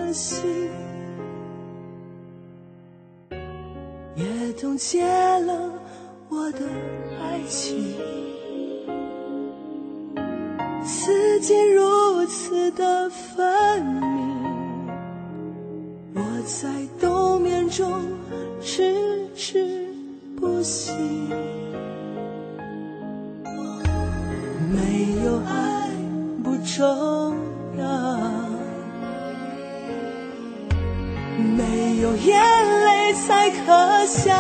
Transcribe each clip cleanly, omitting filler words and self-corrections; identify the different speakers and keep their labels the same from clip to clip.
Speaker 1: 的心，也冻结了我的爱情。四季如此的分明，我在冬眠中迟迟不醒。没有爱不重要，没有眼泪才可笑。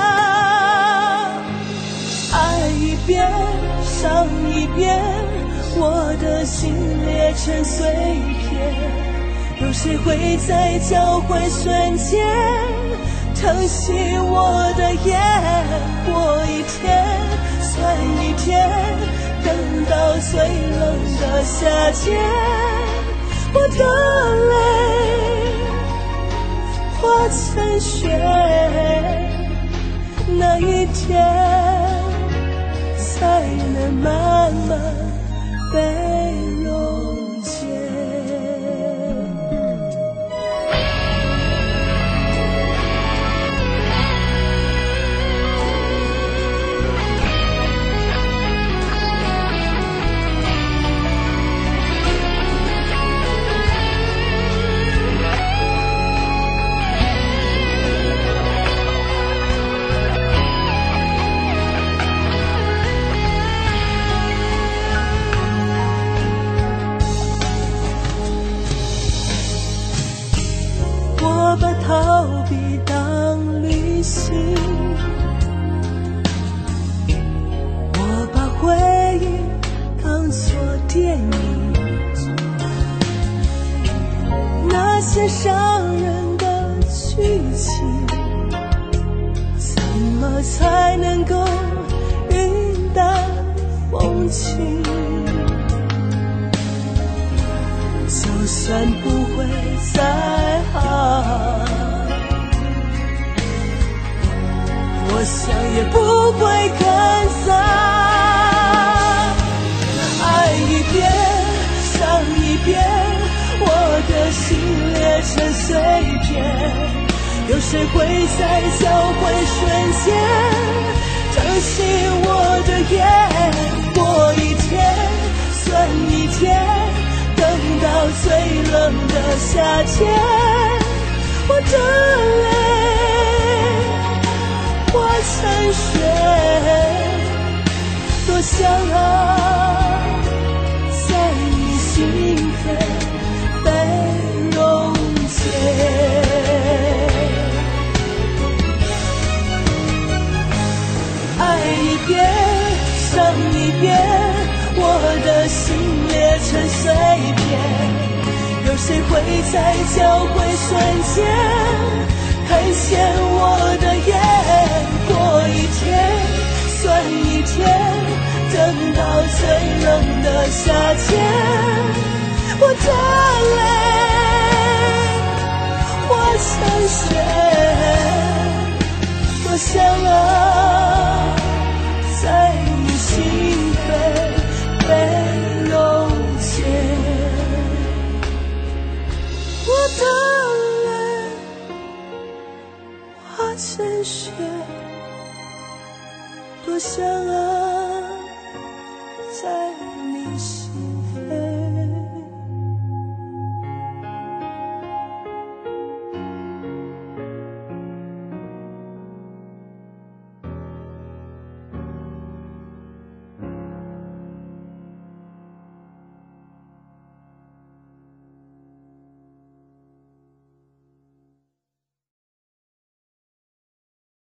Speaker 1: 爱一遍伤一遍，我的心裂成碎片，有谁会在交汇瞬间疼惜我的眼？过一天算一天，等到最冷的夏天，我的泪化成雪，那一天才能慢慢被溶解。我把逃避当旅行，我把回忆当作电影，那些伤人的剧情，怎么才能够云淡风轻？就算不会再好，我想也不会更糟。爱一遍伤一遍，我的心裂成碎片，有谁会在交汇瞬间疼惜我的眼？过一天算一天，等到最冷的夏天，我的泪化成雪，多想在你心扉被溶解。爱一遍伤一遍，我的心裂成碎片，有谁会在交汇瞬间看见我的眼？过一天算一天，等到最冷的夏天，我的泪化成雪，多想在你心扉被溶解。我的泪化成雪，多想在你心